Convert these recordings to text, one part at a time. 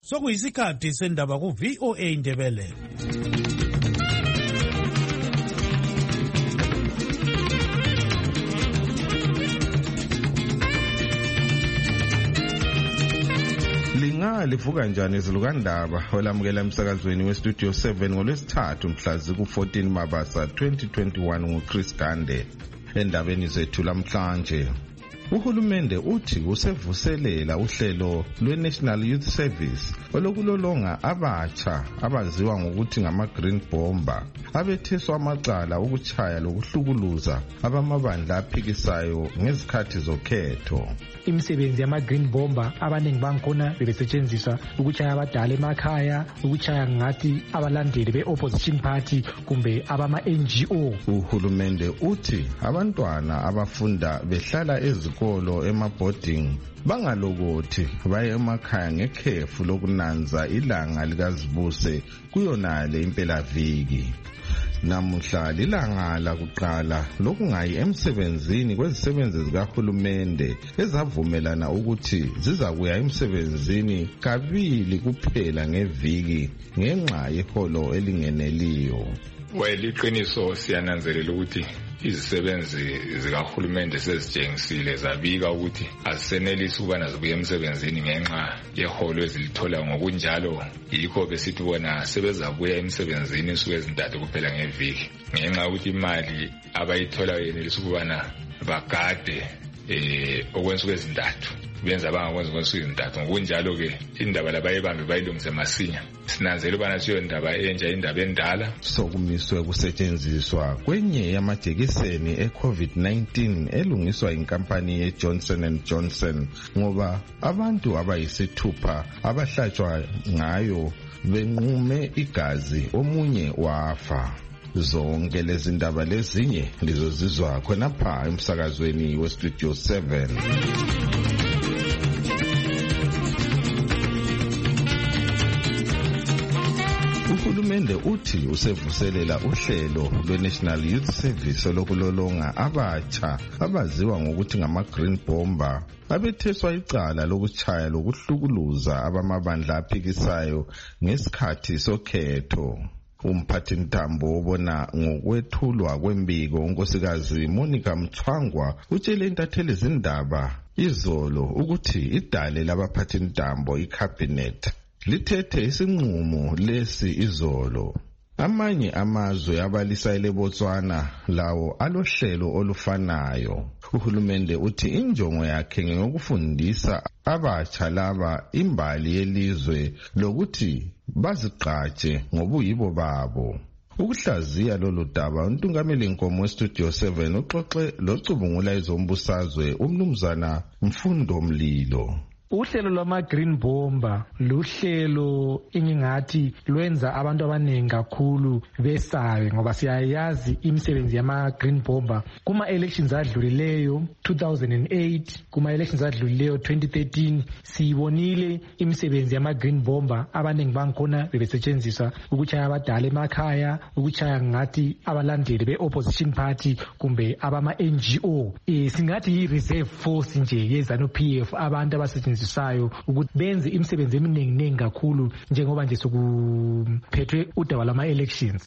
Sokuyisikhathi sendaba ku VOA Indebele. Livuka njani izilukandaba olamukela emsakazweni westudio 7 ngolwesithathu mhla ziku-14 Mabasa 2021 nguChris Gande. Endabeni zethu lamhlanje, uhulumende uthi usevuselela uhlelo lwe-National Youth Service olokulolonga abatsha abaziwa ngokuthi ngama-Green Bomber abetheswa amacala ukuchaya lokuhlukuluza abamabandla aphikisayo ngezikhathi zokhetho. Imisebenzi yama-Green Bomber abaningi bangikhona bebesetshenziswa ukuchaya abadala emakhaya, ukuchaya ngathi abalandeli be-opposition party kumbe abama-NGO. Uhulumende uthi abantwana abafunda behlala ezikolo ema-boarding bangalokothi baye emakhaya ngekhefu lokunanza ilanga likazibuse kuyonale impelaviki. Namuhla lilanga lakuqala lokungayi emsebenzini kwezisebenzi zikahulumende ezavumelana ukuthi zizakuya emsebenzini kabili kuphela ngeviki ngenxa yeholo elingeneliyo. Liqiniso siyananzelela ukuthi izisebenzi zikahulumende sezitshengisile zabika ukuthi azisenelisi ukubana zibuye emsebenzini ngenxa yeholo ezilithola. Ngokunjalo yikho besithi bona sebezabuya emsebenzini insuku ezintathu kuphela ngeviki ngenxa ukuthi imali abayitholayo yenelisa ukubana bagade okwensuku ezintathu benza bangakwenza okwensuku ezintathu. Ngokunjalo-ke indaba labayibambe bayilungise masinya. Sinanzela ubana siyo indaba entsha, indaba endala. Sokumiswe kusetshenziswa kwenye yamajekiseni e-COVID-19 elungiswa inkampani ye-Johnson & Johnson ngoba abantu abayisithupha abahlatshwa ngayo benqume igazi, omunye wafa. Zonke lezi ndaba lezinye lizozizwa khonapha emsakazweni westudio 7. Uhulumende uthi usevuselela uhlelo lwe-National Youth Service olokulolonga abatsha abaziwa ngokuthi ngama-Green Bomber abetheswa icala lokuchaya lokuhlukuluza abamabandla aphikisayo ngesikhathi sokhetho. Umphathintambo obona ngokwethulwa kwembiko unkosikazi Monica Mthwangwa utshele intatheli zindaba izolo ukuthi idale labaphathintambo iCabinet lithethe isinqumo lesi izolo. Amanye amazwe abalisa eLebotswana lawo alohlelo olufanayo. Uhulumende uthi injongo yakhe ngeyokufundisa abatsha laba imbali yelizwe lokuthi bazigqaje ngobuyibo babo. Ukuhlaziya lolu daba uNtungameli Nkomo westudio 7 uxoxe locubungula ezombusazwe umnumzana Mfundo Mlilo. Uhlelo lwama-Green Bomber luhlelo engingathi lwenza abantu abaningi kakhulu besabe ngoba siyayazi imisebenzi yama-Green Bomber kuma-elections adlulileyo 2008, kuma-elections adlulileyo 2013 siyibonile imisebenzi yama-Green Bomber abaningi bangikhona bebesetshenziswa ukuchaya abadala emakhaya, ukuchaya ngathi abalandeli be-opposition party kumbe abama-NGO. Singathi yi-reserve force nje ye-ZANU-PF, abantu abasetshenziswa ukuthi benze imisebenzi eminingi kakhulu njengoba nje sokuphethwe udaba lama-elections.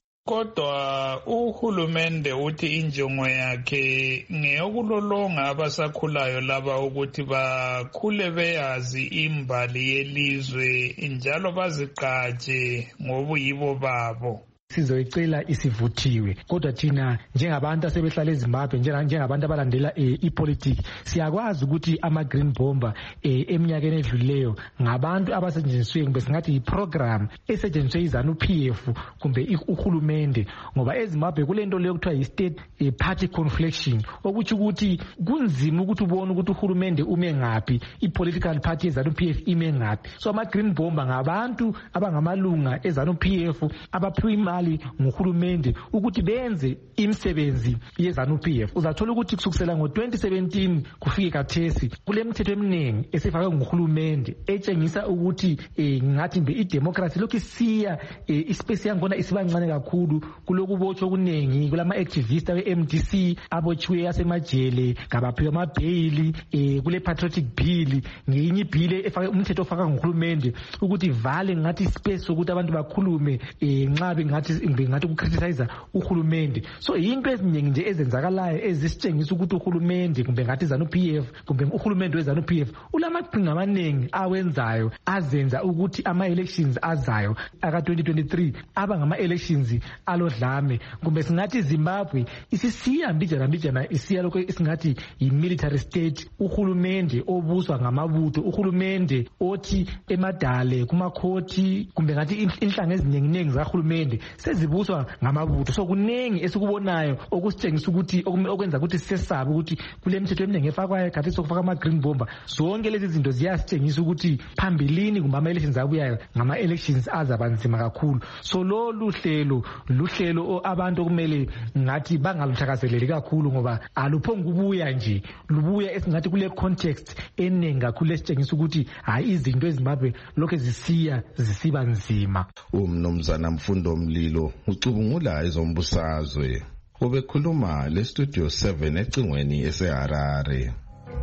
Kodwa uhulumende uthi injongo yakhe ngeyokulolonga abasakhulayo laba ukuthi bakhule beyazi imbali yelizwe njalo bazigqaje ngobuyibo babo. Sizoyicela isivuthiwe, kodwa thina njengabantu asebehlala eZimbabwe njengabantu abalandela ipolitiki siyakwazi ukuthi ama-Green Bomber eminyakeni edlulileyo ngabantu abasetshenziswe kumbe singathi yiprogram esetshenziswe iZANU-PF kumbe uhulumende, ngoba eZimbabwe kulento leyo kuthiwa yi-state party confliction, okuthi ukuthi kunzima ukuthi ubone ukuthi uhulumende ume ngaphi, i-political party yeZANU-PF ime ngaphi. So ama-Green Bomber ngabantu abangamalunga eZANU-PF abaphiwa imali abahlali nguhulumende ukuthi benze imisebenzi yeZANU-PF. Uzathola ukuthi kusukela ngo-2017 kufike kathesi kule mithetho eminingi esifakwe nguhulumende etshengisa ukuthi ngathi mbe idemocracy lokhu isiya ispace yangona isibancane kakhulu kulokubotshwa okuningi kulama-activist abe-MDC abotshiwe asemajele ngabaphiwe amabheyili kule patriotic bill ngeyinye ibhile umthetho ofaka nguhulumende ukuthi vale ngathi ispace sokuthi abantu bakhulume nxa bengathi ukukriticize uhulumende. So into eziningi nje ezenzakalayo ezisitshengisa ukuthi uhulumende kumbe ngathi ZANU-PF kumbe uhulumende weZANU-PF ulamaqhinga amaningi awenzayo azenza ukuthi ama-elections azayo aka-2023 aba ngama-elections alodlame kumbe singathi Zimbabwe isisiya mbijana isiya lokho esingathi yi-military state, uhulumende obuswa ngamabutho, uhulumende othi emadale kumakhoti kumbe ngathi inhlanga eziningi zahulumende sezibuswa ngamabutho. So kuningi esikubonayo okusitshengisa ukuthi okwenza ukuthi sisesabe ukuthi kule mithetho eminingi efakwayo khathi sokufaka ama-green bomber zonke lezi zinto ziyasitshengisa ukuthi phambilini kumbe ama-elections abuyayo ngama-elections azabanzima kakhulu. So lolu luhlelo abantu okumele ngathi bangaluthakazeleli kakhulu ngoba aluphonga ukubuya nje, lubuya esingathi kule context eningi kakhulu esitshengisa ukuthi hayi izinto eZimbabwe lokhu zisiba nzima. Umnumzana Mfundo Mlilo ucubungula ezombusazwe ubekhuluma le Studio 7 ecingweni eseHarare.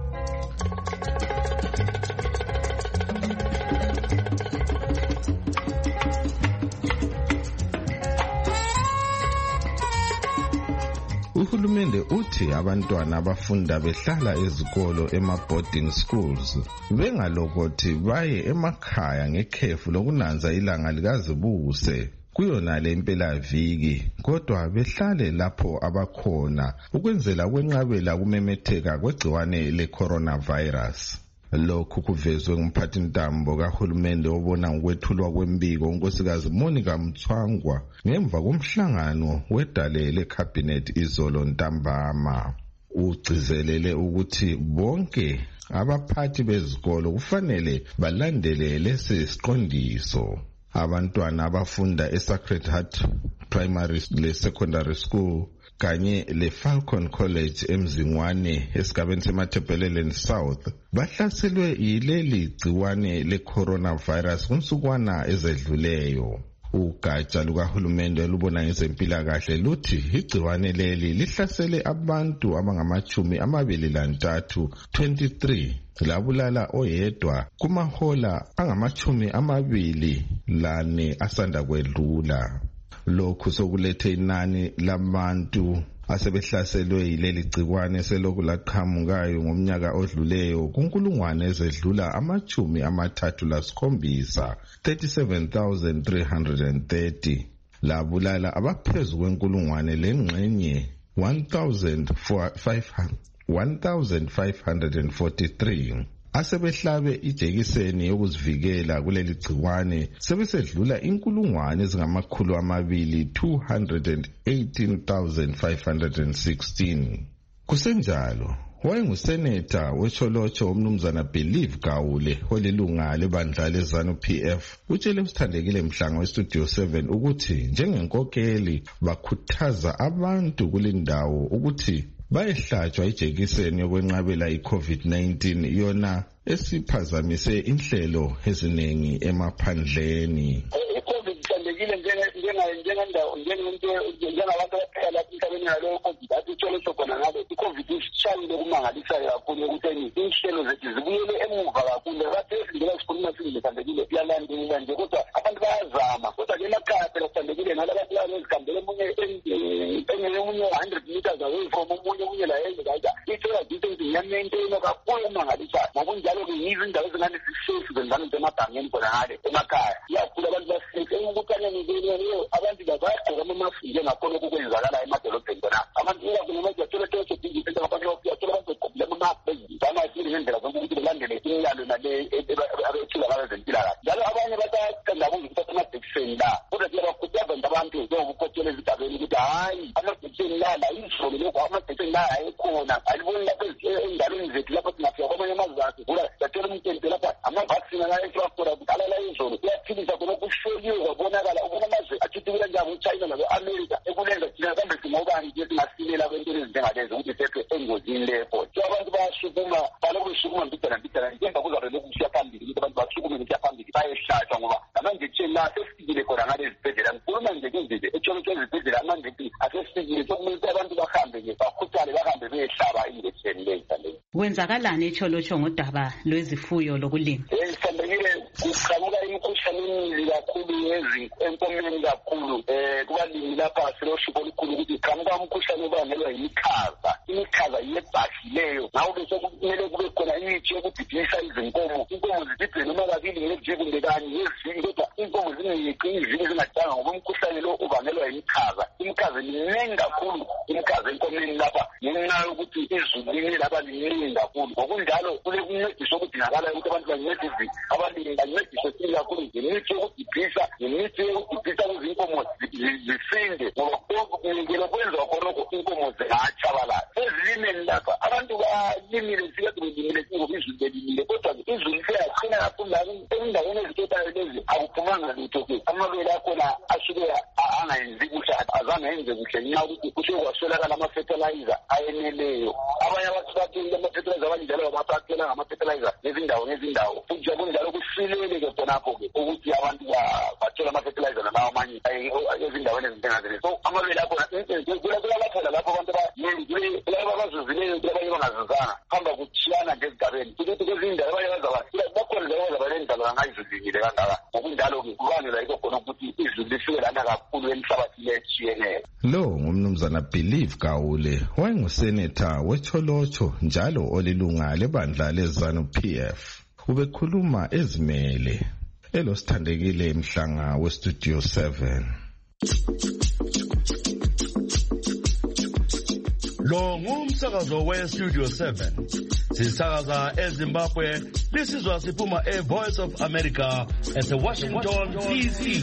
Uhulumende uthi abantwana abafunda behlala ezikolo ema-boarding schools bengalokothi baye emakhaya ngekhefu lokunanza ilanga likazibuse kuyona le impelaviki, kodwa behlale lapho abakhona ukwenzela ukwenqabela kumemetheka kwegciwane le-coronavirus. Lokhu kuvezwe ngumphathintambo kahulumende obona ngokwethulwa kwembiko unkosikazi Monica Mthwangwa ngemva komhlangano wedale lecabinet izolo ntambama. Ugcizelele ukuthi bonke abaphathi bezikolo kufanele balandele lesi siqondiso. Abantwana abafunda eSacred Heart Primary le Secondary School kanye le Falcon College eMzingwane esigabeni seMathebheleleni South bahlaselwe yileli gciwane le-coronavirus kunsukwana ezedluleyo. Ugatsha lukahulumende olubona ngezempilakahle luthi igciwane leli lihlasele abantu abangama-23 23 labulala oyedwa kumahola angama-24 asanda kwedlula. Lokhu sokulethe inani labantu asebehlaselwe yileli gciwane selokhu laqhamukayo ngomnyaka odluleyo kunkulungwane ezedlula 37,730 37,330 labulala abaphezu kwenkulungwane lengxenye 1,543 asebehlabe ijekiseni yokuzivikela kuleli gciwane sebesedlula inkulungwane ezingamakhulu 218,516. Kusenjalo wayenguseneta wecholocho umnumzana Believe Gawule olilunga lebandla leZANU-PF utshele usithandekile Mhlanga weStudio 7 ukuthi njengenkokeli bakhuthaza abantu kulindawo ukuthi bayehlatshwa ijekiseni yokwenqabela iCovid-19 yona esiphazamise inhlelo eziningi emaphandleni. njengabantu abaphela emhlabeni yalowo COVID athi ithole khona ngabe iCovid ishayile okumangalisayo kakhulu ekutheni inhlelo zethu zibuyele emuva kakhulu. Bathi esindela sikhuluma singithandekile kuyalandela nje kodwa abantu bayazama kodwa ke emakhaya phela sithandekile nalabantu labo ezihambele omunye 100 meters away from omunye la yenze kaja ithola distance yamaintain kakhulu omangalisayo. Ngokunjalo-ke yizo indawo ezingane zishefu zenzana emabhangeni khona ngale emakhaya iyakhula abantu basefe ukukanyani leyo abantu bayagqoka amamaski njengakhona okukwenzakala emadolobheni khona abantu iyakunamajathola tonke dingiphela abantu bayathola abantu begqokile amamaski bezama isile ngendlela zonke ukuthi belandele imiyalo nale abethula ngabezempilakahle. Njalo abanye bathanda ukuthatha amajekiseni la kodwa siyabakhuthaza abantu njengokukhokhela ezigabeni ukuthi hayi amajekiseni la izolo lokho amajekiseni la ayekhona aliboni lapho endaweni zethu lapho singafika kwamanye amazwe asigula sathola umtente lapha amavaccine la eFrankfurt alala izolo kuyaphilisa khona kuhloliwe kwabonakala ukuna amazwe athi kusikela njani uChina nabe-America ekulenza thina kambe singobani nje singasilela kwentweni ezinjengalezo ukuthi sepe engozini leyo. So abantu bayasukuma balokhu besukuma mbidana ngemva kuzabe lokhu kusiya phambili ukuthi abantu basukume kusiya phambili bayehlatshwa ngoba namanje thina la sesifikile khona ngale zibhedlela. Ngikhuluma nje kuzile etshontshe ezibhedlela amanje asesifikile sokumele abantu bahambe nje bakhuthale bahambe beyehlaba injection leyo. Kwenzakalani eTsholotsho ngodaba lwezifuyo lokulima? Sithembekile kuqhamuka imikhuhlane eminingi kakhulu enkomeni kakhulu kubalimi lapha silohlupho olukhulu ukuthi qhamuka umkhuhlane obangelwa yimikhaza. Imikhaza yebhashileyo ngakho-ke sokumele kube khona imithi yokudidisa izinkomo. Inkomo zididwe noma kabili ngeviki kumbe kanye ngeviki kodwa inkomo zingeqi iviki zingadanga ngoba umkhuhlane lo ubangelwa yimikhaza. Imikhaza miningi kakhulu imikhaza enkomeni lapha ngenxa yokuthi izulu line lapha liningi kakhulu. Ngokunjalo kule kuncediswa okudingakala ukuthi abantu bancedise abalimi bancediswe sile kakhulu ngemithi yokudibhisa ukuze inkomo zisinde ngoba kungelo kwenziwa khonokho inkomo zingatshabalala. Ezilimeni lapha abantu balimile sikade belimile ngoba izulu belimile kodwa izulu seyaqina kakhulu la endaweni ezitotayo lezi akuphumanga lutho ke. Amabele akhona asuke angayenzi kuhle azange yenze kuhle ngenxa yokuthi kusuke kwaswelakala ama-fertilizer ayeneleyo. Abanye abantu bathile ama-fertilizer abanye njalo babathela ngama-fertilizer ngezindawo futhi kunjalo kusilele ke khonapho-ke ukuthi abantu bathola ama-fertilizer nalawo amanye ezindaweni ezinjengazile. So amabele akhona kulaphola lapho abantu kulabo abazuzileyo kulabanye bangazuzanga hamba kuthiyana ngezigabeni ukuthi kwezinye indawo abanye bakhona njalo nendalo angayizulingile kangaka. Ngokunjalo-ke kubangelwa yikho khona ukuthi izulu lifike lana kakhulu emhlabathini etshiyeneyo. Lo ngumnumzana Believe Gawule wayenguseneta weTsholotsho njalo olilunga lebandla leZanu PF. Ubekhuluma ezimele elosithandekile Mhlanga weStudio 7. Lo ngumsakazo weStudio 7. Sisakaza eZimbabwe, lisizwa siphuma eVoice of America eseWashington DC.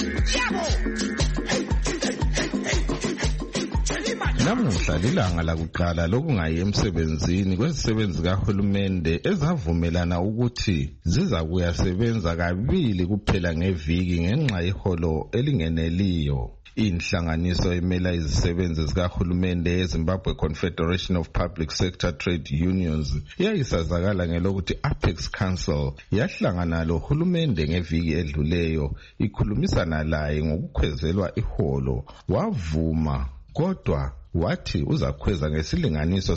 Namuhla lilanga lakuqala lokungayi emsebenzini kwezisebenzi kahulumende ezavumelana ukuthi ziza kuyasebenza kabili kuphela ngeviki ngenxa yeholo elingeneliyo. Inhlanganiso emela izisebenzi zikahulumende eZimbabwe Confederation of Public Sector Trade Unions yayisazakala ngelokuthi Apex Council yahlangana lohulumende ngeviki edluleyo ikhulumisana laye ngokukhwezelwa iholo. Wavuma kodwa wathi uzakhweza ngesilinganiso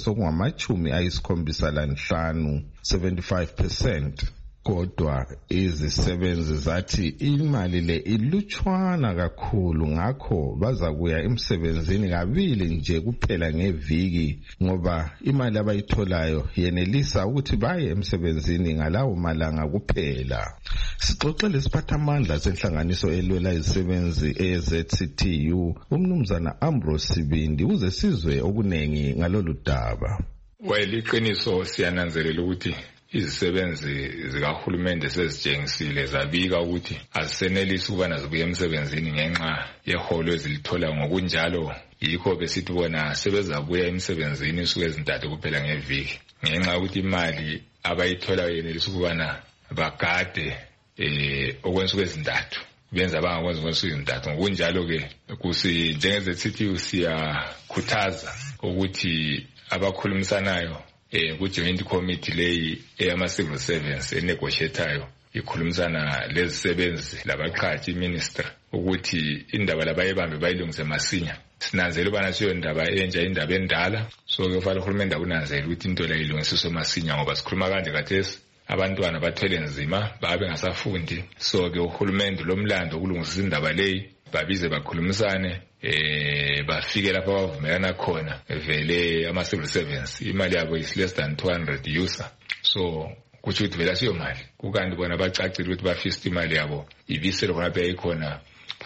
sokungama-75%, 75%. Kodwa izisebenzi zathi imali le ilutshwana kakhulu ngakho baza kuya emsebenzini kabili nje kuphela ngeviki ngoba imali abayitholayo yenelisa ukuthi baye emsebenzini ngalawo malanga kuphela. Sixoxele isiphathamandla senhlanganiso elwela izisebenzi eZCTU umnumzana Ambrose Sibindi uze sizwe okunengi ngalolu daba. Iqiniso siyananzelela ukuthi izisebenzi zikahulumende sezitshengisile zabika ukuthi azisenelisi ukubana zibuye emsebenzini ngenxa yeholo ezilithola. Ngokunjalo yikho besithi bona sebezabuya emsebenzini usuku ezintathu kuphela ngeviki ngenxa yokuthi imali abayitholayo yenelisa ukubana bagade okwensuku ezintathu benza bangakwenza okwensuku ezintathu. Ngokunjalo-ke njengeZCTU siyakhuthaza ukuthi abakhulumisanayo ku-Joint Committee leyi eyama-Civil Servants enegotiatayo ikhulumisana lezisebenzi labaqhathi ministry ukuthi indaba labayibambe bayilungise masinya. Sinanzela ubana siyo indaba entsha indaba endala so-ke kufanele uhulumende akunanzela ukuthi into leyo ilungisiswe masinya ngoba sikhuluma kanje khathesi abantwana bathwele nzima babe bengasafundi. So-ke uhulumende lomlando ukulungisisa indaba leyi babize bakhulumisane bafike lapho bavumelana khona vele ama-civil servants imali yabo is less than 200 user. So kutsho ukuthi vele asiyo mali kukanti bona bacacile ukuthi bafista imali yabo ibisele khona beyikhona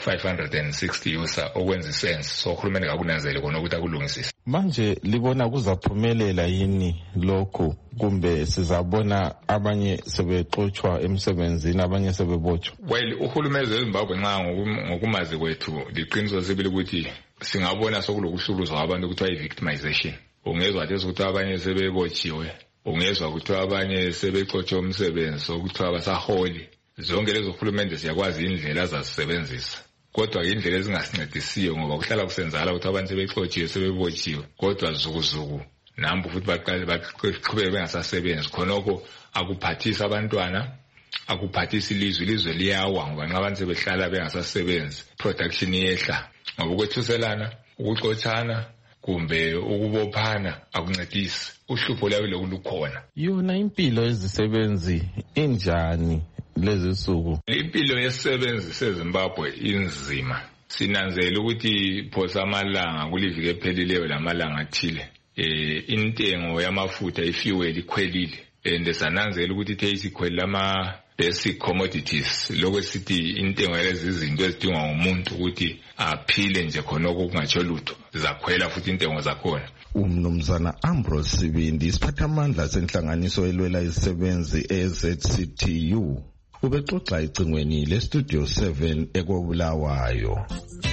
560 user okwenza isense. So uhulumende kakunanzele khona ukuthi akulungisise. Manje libona kuzaphumelela yini lokho kumbe sizabona abanye sebexoxwa emsebenzini abanye sebebotshwa? Uhulumende weZimbabwe nxa ngokumazi kwethu liqiniso sibili ukuthi singabona sokulokuhlukuzwa abantu kuthiwa i-victimization. Ungezwa nje ukuthi abanye sebebotshiwe, ungezwa ukuthi abanye sebexotshe umsebenzi okuthiwa basaholi. Zonke lezo uhulumende siyakwazi indlela azazisebenzisa kodwa indlela ezingasincedisiyo ngoba kuhlala kusenzala ukuthi abantu sebexotshiwe sebebotshiwe kodwa zukuzuku nambu futhi baqhubeke bengasasebenzi khonoko akuphathisa abantwana akuphathisa ilizwe liyawa ngoba nxa abantu sebehlala bengasasebenzi production yehla ngoba ukwethuselana ukuxotshana kumbe ukubophana akuncedisi uhlupho lawe lokulukhona yona impilo yezisebenzi injani lezi suku impilo yezisebenzi seZimbabwe inzima sinanzela ukuthi phosa amalanga kuliviki ephelileyo lamalanga athile intengo yamafutha ifuel ikhwelile and sananzela ukuthi ithe isikhwele ama basic commodities lokho sithi intengo yalezi izinto ezidingwa ngumuntu ukuthi aphile nje khonoko kungatsho lutho zakhwela futhi intengo zakhona. Umnumzana Ambrose Sibindi isiphathamandla senhlanganiso elwela izisebenzi eZCTU ubexoxa icingweni leStudio 7 eKobulawayo.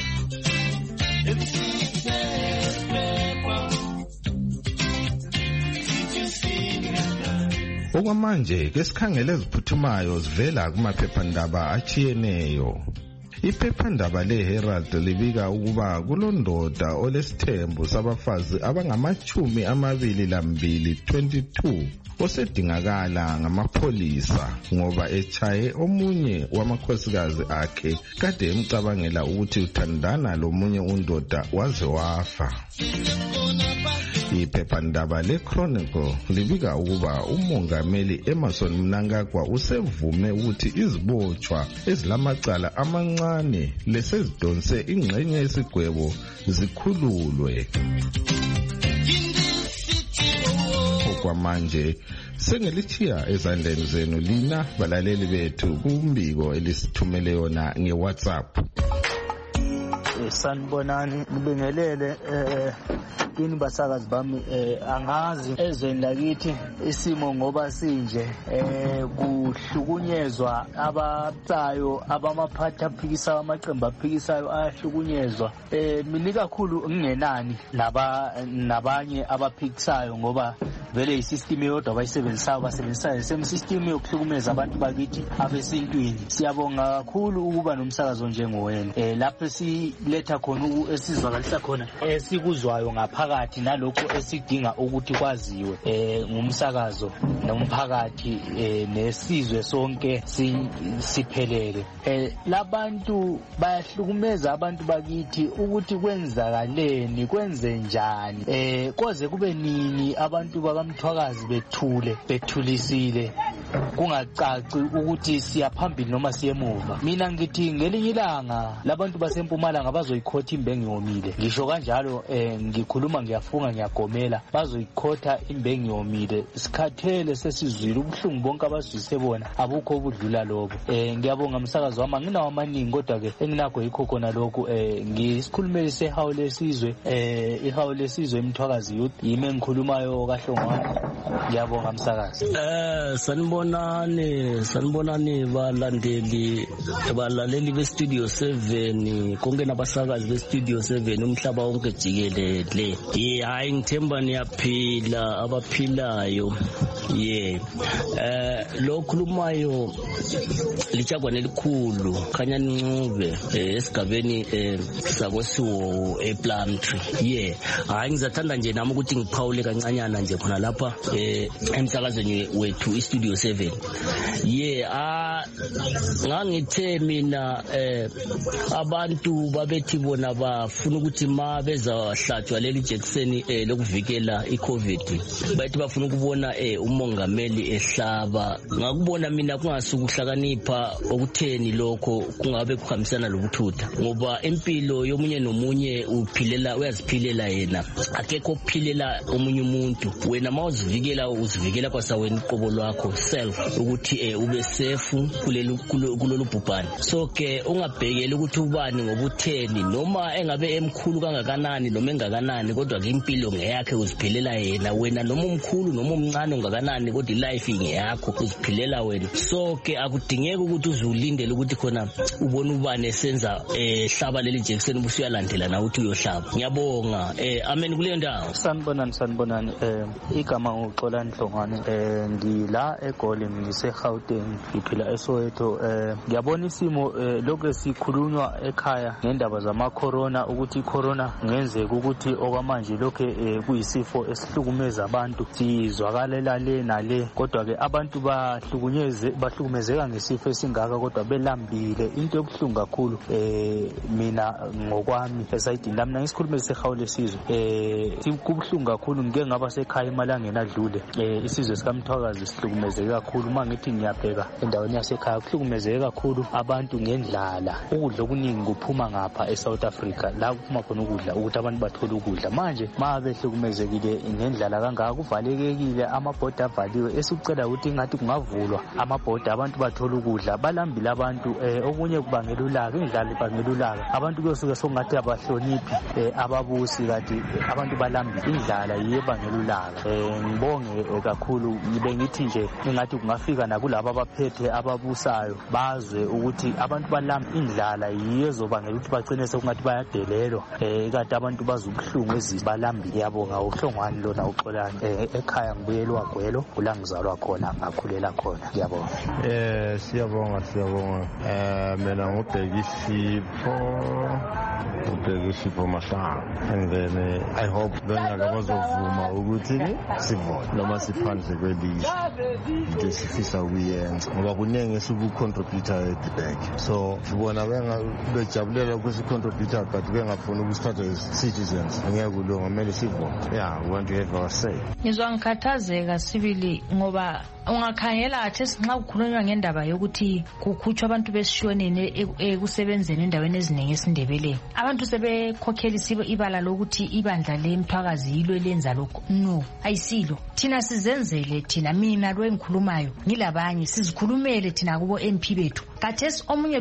Okwamanje ke sikhangele eziphuthumayo zivela kumaphephandaba achiyeneyo. Iphephandaba leHerald libika ukuba kulondoda olesithembu sabafazi abangama-22 22 osedingakala ngamapholisa ngoba echaye omunye wamakhosikazi akhe kade emcabangela ukuthi uthandana lomunye undoda waze wafa. Iphephandaba leChronicle libika ukuba umongameli Emmerson Mnangagwa usevume ukuthi izibotshwa ezilamacala amancane lesezidonse ingxenye yesigwebo zikhululwe. Okwamanje sengelithiya ezandleni zenu lina balaleli bethu kumbiko elisithumele yona ngeWhatsApp. Sanibonani ngibingelele kini basakazi bami angazi ezweni lakithi isimo ngoba sinje kuhlukunyezwa abasayo abamaphatha aphikisayo amaqembu aphikisayo ayahlukunyezwa mina kakhulu ngingenani nabanye abaphikisayo ngoba vele isystem yodwa abayisebenzisayo basebenzisayo same system yokuhlukumeza abantu bakithi abesintwini. Siyabonga kakhulu ukuba nomsakazo njengowena lapho siletha khona esizwakalisa khona esikuzwayo ngaphakathi nalokho esidinga ukuthi kwaziwe ngumsakazo nomphakathi nesizwe sonke siphelele. Labantu bayahlukumeza abantu bakithi ukuthi kwenzakaleni kwenze njani koze kube nini abantu bakamthwakazi bethulisile kungacaci ukuthi siyaphambili noma siyemuva. Mina ngithi ngelinye ilanga labantu baseMpumalanga bazoyikhotha imbengi yomile. Ngisho kanjalo ngikhuluma ngiyafunga ngiyagomela bazoyikhotha imbengi yomile. Sikhathele sesizwile ubuhlungu bonke abazwise bona abukho obudlula lobo. Ngiyabonga umsakazo wami nginawo amaningi kodwa ke enginakho yikho khona lokhu ngisikhulumeli sehawu lesizwe ihawu lesizwe eMthwakazi youth yimi engikhulumayo kaHlongwane. Ngiyabonga umsakazi. Sanibonani balaleli beStudio 7 konke nabasakazi beStudio 7 umhlaba wonke jikelele. Hayi ngithemba niyaphila abaphilayo. Lo khulumayo lijagwane elikhulu khanya Ncube esigabeni sakwesiwo ePlumtree. Hayi ngizathanda nje nami ukuthi ngiphawule kancanyana nje khona lapha emsakazweni wethu iStudio 7. Ngangithe mina abantu babethi bona bafuna ukuthi ma bezahlatshwa leli jekiseni lokuvikela iCovid bathi bafuna ukubona umongameli ehlaba. Ngakubona mina kungasukuhlakanipha okutheni lokho kungabe kuhambisana lobuthutha ngoba impilo yomunye nomunye uyaziphilela yena akekho ophilela omunye umuntu. Wena mawuzivikela uzivikela kwasawena iqobo lwakho self ukuthi ube safe kulolu bhubhane. So ke ungabhekeli ukuthi ubani ngobutheni noma engabe emkhulu kangakanani noma engakanani kodwa ke impilo ngeyakhe uziphilela yena. Wena noma umkhulu noma umncane ungakanani kodwa ilife ingeyakho uziphilela wena. So ke akudingeki ukuthi uzulindele ukuthi khona ubone ubani esenza hlaba leli jekiseni ubusuyalandela na uthi uyohlaba. Ngiyabonga amen kuleyo ndawo. Sanibonani igama uXolani Hlongwane ngila Goli ngise-Gauteng ngiphila eSoweto. Ngiyabona isimo lokho sikhulunywa ekhaya ngendaba zama-corona ukuthi i-corona ngenzeka ukuthi okwamanje lokho kuyisifo esihlukumeza abantu sizwakalela le nale, kodwa-ke abantu bahlukumezeka ngesifo esingaka kodwa belambile. Into ebuhlungu kakhulu mina ngokwami esayidini lami ngisikhulume seHawule Sizwe kubuhlungu kakhulu. Ngike ngaba sekhaya emalangeni adlule isizwe sikaMthwakazi sihlukumezeke kakhulu. Uma ngithi ngiyabheka endaweni yasekhaya kuhlukumezeke kakhulu abantu ngendlala. Ukudla okuningi kuphuma ngapha eSouth Africa la kuphuma khona ukudla ukuthi abantu bathole ukudla. Manje ma behlukumezekile ngendlala kangaka kuvalekekile amabhoda avaliwe esikucela ukuthi ngathi kungavulwa amabhoda abantu bathole ukudla. Balambile abantu okunye kubangela ulaka, indlala ibangela ulaka. Abantu kuyosuke sokungathi abahloniphi ababusi kanti abantu balambile. Indlala yiyo ebangela ulaka. Ngibonge kakhulu ngibe ngithi nje engathi kungafika nakulabo abaphethe ababusayo bazwe ukuthi abantu balamba. Indlala yiyo ezobangela ukuthi bagcine sokungathi bayadelelwa kanti abantu bazubuhlungu ezibalambile. Ngiyabonga uhlongwane lona uXolani ekhaya ngibuyelwa Gwelo kula ngizalwa khona ngakhulela khona. Ngiyabonga. Siyabonga mina ngubhekisipho Mahlangu, and then I hope lonyaka bazovuma ukuthi sivote noma siphandle kwelizwe into esifisa ukuyenza ngoba kuningi esikucontributor at the back. So sibona bejabulela ukuthi contributor but bengafuna ukusithatha as citizens. Ngeke kulunga, kumele sivote. Yeah, we want to have our say. Ngizwa ngikhathazeka sibili ngoba ungakhangela athi nxa kukhulunywa ngendaba yokuthi kukhutshwa abantu besishonene ekusebenzeni endaweni eziningi esindebeleni. Abantu sebekhokhela ibala lokuthi ibandla leMthwakazi yilo elenza lokho. No, ayisilo. Thina sizenzele, thina mina lo engikhulumayo ngilabanye sizikhulumele thina kubo MP bethu. Kathesi omunye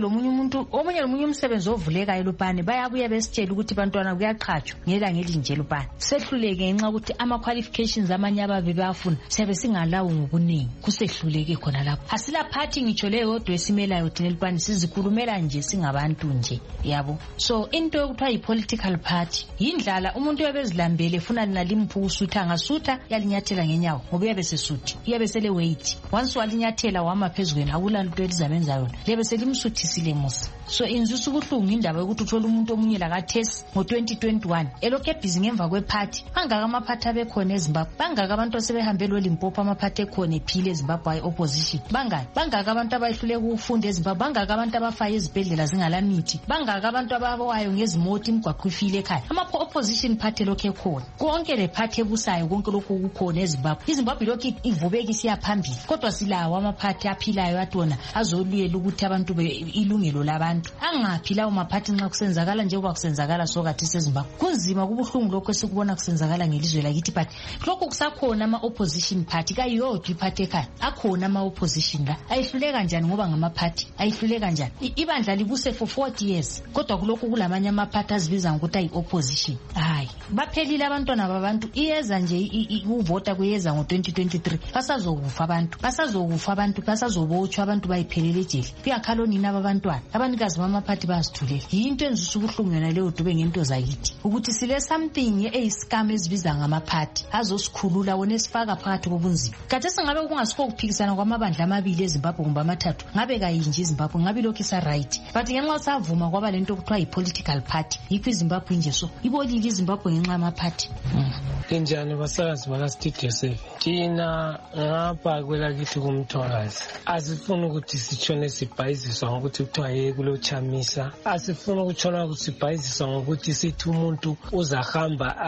umsebenzi ovulekayo lopane bayabuya besitshela ukuthi bantwana kuyaqhatshwa ngela ngelinje lopane. Sehluleke ngenxa ukuthi ama qualifications amanye ababe bayafuna siyabe singalawo ngokuningi. Kusehluleke khona lapho. Asila party ngitsho leyo yodwa esimelayo thina lopane sizikhulumela nje singabantu nje, yabo. So into yokuthiwa yi-political party yindlala umuntu uyabezilambele efuna nalimpu usutha angasutha yalinyathela ngenyawo ngoba uyabe sesuthi uyabe sele weight once walinyathela wama phezukweni akulanto elizamenza yona lebe selimsuthisile musa. So inzusa ubuhlungu indaba yokuthi uthola umuntu omunye la kaThesi ngo2021 elokhe ebhizi ngemva kweparty. Bangaka amaphathi abekhona eZimbabwe, bangaka abantu asebehambe lo Limpopo amaphathi ekhona ephile eZimbabwe opposition, bangaka abantu abayihlule ukufunda eZimbabwe, bangaka abantu abafaye ezibhedlela zingalamithi, bangaka abantu abawayo ngezimoti imigwaqo ifile ekhaya. Opposition party lokhe ekhona konke le party ebusayo konke lokho kukhona eZimbabwe. iZimbabwe lokhe ivubeka isiya phambili kodwa silawo amaphathi aphilayo atona azoluyela ukuthi abantu ilungelo labantu angaphi lawo maphathi nxa kusenzakala njengoba kusenzakala sokathi seZimbabwe. Kunzima kubuhlungu lokho esikubona kusenzakala ngelizwe lakithi but lokho kusakhona ama opposition party kayodwa iphathi ekhaya akhona ama opposition la ayihluleka kanjani ngoba ngamaphathi ayihluleka kanjani. Ibandla libuse for 40 years kodwa kulokho kulamanye amaphathi azibiza ngokuthi ayi opposition. Hayi baphelile abantwana babantu iyeza nje uvota kuyeza ngo2023 basazokufa abantu basazobotshwa abantu bayiphelele ejele kuyakhala nina abantwana abanikazi bamaphathi bazithulela. Yinto enzisa ubuhlungu yona leyo dube ngento zakithi ukuthi sile something eyiscam ezibiza ngamaphathi azosikhulula wona esifaka phakathi kobunzima. Kade singabe kungasikho ukuphikisana kwamabandla amabili eZimbabwe kumbe amathathu ngabe kayinje iZimbabwe ngabe lokho isa right but ngenxa savuma kwaba lento okuthiwa yi-political party yikho iZimbabwe nje so ibolile iZimbabwe ngenxa yamaphathi. Injani basakazi bakaStudio 7 thina ngapha kwelakithi kuMthwakazi asifuna ukuthi sitshone sibhayiziswa ngokuthi kuthiwa yekulochamisa, asifuna ukutshona sibhayiziswa ngokuthi sithi umuntu uzahamba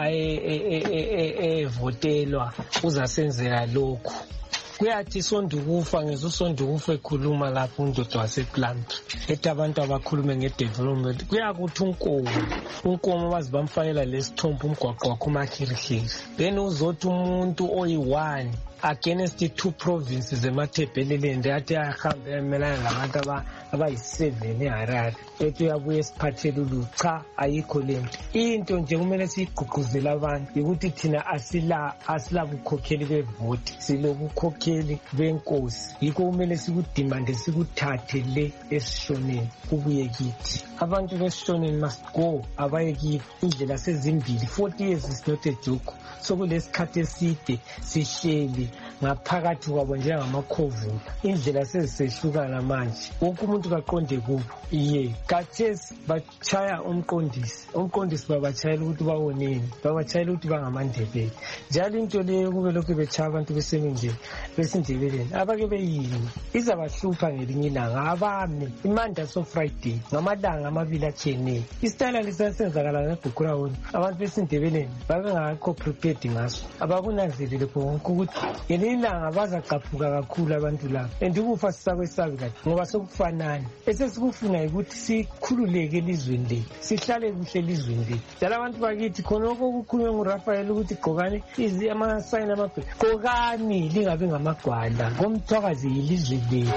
votelwa uzasenzela lokhu. Kuyathi sondukufa ngezusondukufa ekhuluma lapho undodo wasePlant ethi abantu abakhulume ngedevelopment kuyakuthi unkomo bazi bamfakela lesithombe umgwaqo wakho umakhirihiri then uzothi umuntu oyi-1 against 2 provinces emathebheleleni athi ahambe emelana labantu abayi7 eHarare ethi uyabuye esiphathele ulucha ayikho lento. Into nje kumele siyigqugquzele abantu ukuthi thina asila bukhokheli bevoti silobukhokheli benkosi yikho kumele sikudimande sikuthathe le esishoneni kubuye kithi. Abantu besishoneni must go abaye kithi indlela sezimbili. 40 years is not a joke. So kulesikhathi eside sihleli ngaphakathi kwabo njengamakhovula. Indlela sezisehlukana manje, wonke umuntu kaqonde kubo. Khathesi bachaya umqondisi babatshayela ukuthi bawoneni, babatshayela ukuthi bangamandebele. Njalo into leyo kube lokhu betshaya abantu besindebeleni abake beyini izabahlupha ngelinye ilanga. Abame imanda so Friday ngamalanga amabili atshiyeneyo. Isitayela lisasenzakala ngeBhukurawuni, abantu besindebeleni babengakho prepared ngaso, abakunanzelele konke ukuthi ngelinye ilanga bazaqaphuka kakhulu abantu labo. And ukufa sisakwesabi kahle ngoba sokufanani. Esesikufuna ukuthi sikhululeke elizweni lethu, sihlale kuhle elizweni lethu. Njalo abantu bakithi khonokho okukhulunywa nguRafael ukuthi gqokani amasayini amabhele, gqokani lingabi ngamagwala ngomthwakazi yelizwe lethu.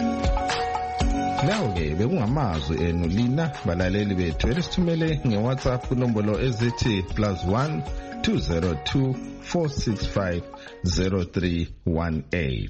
Lawo-ke bekungamazwi enu lina balaleli bethu elisithumele nge-WhatsApp kunombolo ezithi +1 202 465 0318.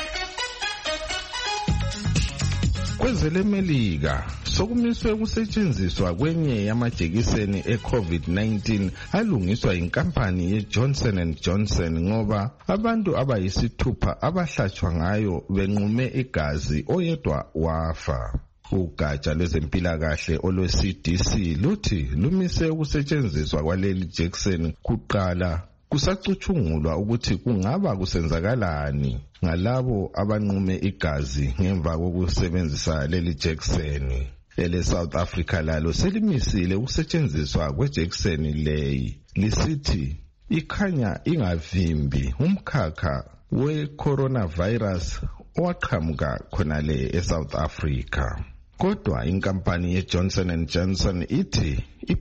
KwezeleMelika sokumiswe ukusetshenziswa kwenye yamajekiseni e-COVID-19 alungiswa inkampani ye-Johnson & Johnson ngoba abantu abayisithupha abahlatshwa ngayo benqume igazi oyedwa wafa. Ugatsha lwezempilakahle olwe-CDC luthi lumise ukusetshenziswa kwaleli jekiseni kuqala kusacutshungulwa ukuthi kungaba kusenzakalani ngalabo abanqume igazi ngemva kokusebenzisa leli jekiseni. South Africa lalo selimisile ukusetshenziswa kwejekiseni leyi, lisithi ikhanya ingavimbi umkhakha we-coronavirus owaqhamuka khonale eSouth Africa. Kodwa inkampani ye-Johnson & Johnson ithi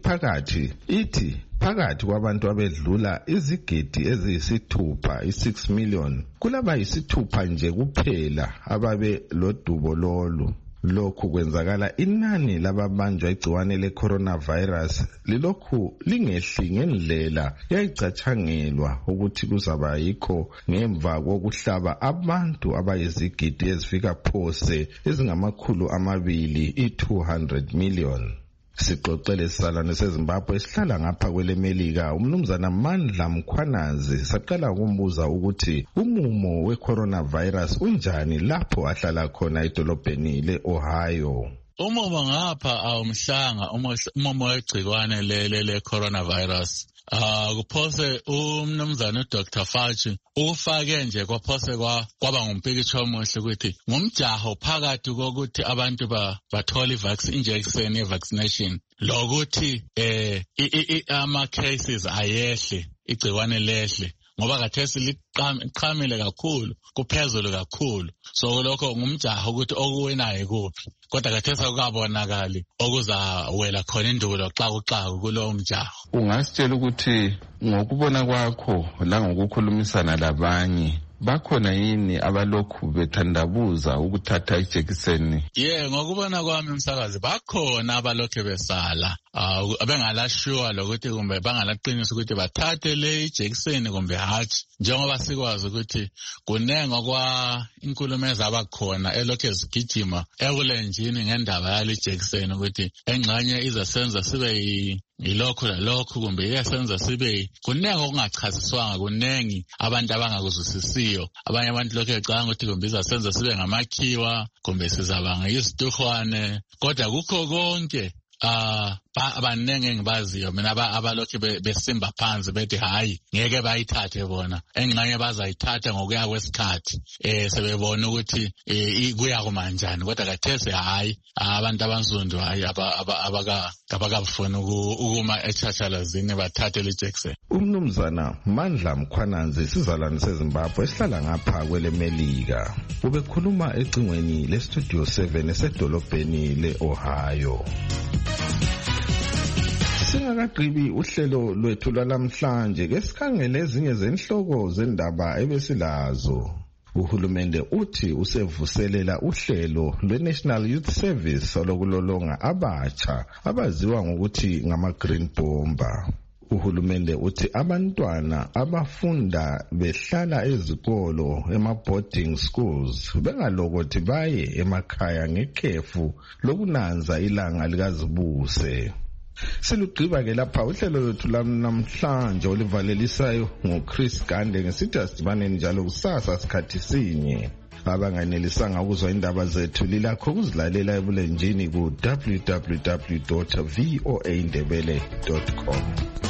phakathi kwabantu abedlula izigidi eziyisithupha, 6 million, kulaba yisithupha nje kuphela ababe lodubo lolu. Lokhu kwenzakala inani lababanjwa igciwane le-coronavirus lilokhu lingehli ngendlela yayicatshangelwa ukuthi kuzaba yikho ngemva kokuhlaba abantu abayizigidi ezifika phose ezingamakhulu 200 million. Sixoxele sisalwane seZimbabwe esihlala ngapha kweleMelika umnumzana Mandla Mkhwanazi saqala ukumbuza ukuthi umumo we-coronavirus unjani lapho ahlala khona edolobheni le-Ohio. Umumo ngapha awumhlanga umumo wegcikwane le-coronavirus. Kuphose umnumzana Dr. Fauci ufake nje kwaphose kwaba ngumpikitsho omuhle ukuthi ngumjaho phakathi kokuthi abantu bathole injection ye-vaccination lokuthi ama cases ayehle, igcikwane lehle ngoba kathesi liqhamile kakhulu, kuphezulu kakhulu. So lokho ngumjaho ukuthi okuwenayo kuphi, kodwa kathesi akukabonakali okuzawela khona indulo xakuxaku kulowo mjaho. Ungasitshela ukuthi ngokubona kwakho la ngokukhulumisana labanye bakhona yini abalokhu bethandabuza ukuthatha ijekiseni? Ngokubona kwami umsakazi bakhona abalokhu besala, bengalashiwa lokuthi kumbe bangalaqinisa ukuthi bathathe le ijekiseni kumbe hatshi, njengoba sikwazi ukuthi kunenga kwa inkulumo ezabakhona elokhu ezigijima ebulenjini ngendaba yale ijekiseni ukuthi engxenye izasenza sibe yilokhu lalokhu kumbe iyasenza sibe kunenga okungachaziswanga, kunengi abantu abangakuzwisisiyo. Abanye abantu lokhu ecanga ukuthi kumbe izasenza sibe ngamakhiwa kumbe sizabanga izituhwane, kodwa kukho konke abanenge engibaziyo mina abalokhu besimba phansi bethi hayi ngeke bayithathe bona, engxenye bazayithatha ngokuya kwesikhathi sebebona ukuthi kuya kumanjani, kodwa kathesi hayi abantu abansundu hayi abakafuni ukuma echachalazini bathathe le jekiseni. Umnumzana Mandla Mkhwanazi sizalwane seZimbabwe esihlala ngapha kweleMelika ubekhuluma ecingweni leStudio 7 esedolobheni le-Ohio. Singakagqibi uhlelo lwethu lwalamhlanje ke sikhangele ezinye zenhloko zendaba ebesilazo. Uhulumende uthi usevuselela uhlelo lwe-National Youth Service olokulolonga abatsha abaziwa ngokuthi ngama-Green Bomber. Uhulumende uthi abantwana abafunda behlala ezikolo ema-boarding schools bengalokothi baye emakhaya ngekhefu lokunanza ilanga likazibuse. Silugqiba ke lapha uhlelo lwethu namhlanje olivalelisayo ngoChris Gande ngesithi asidibane njalo kusasa sikhathi sinye. Abanganelisanga ukuzwa indaba zethu lilakho ukuzilalela ebulenjini ku www.voaindebele.com.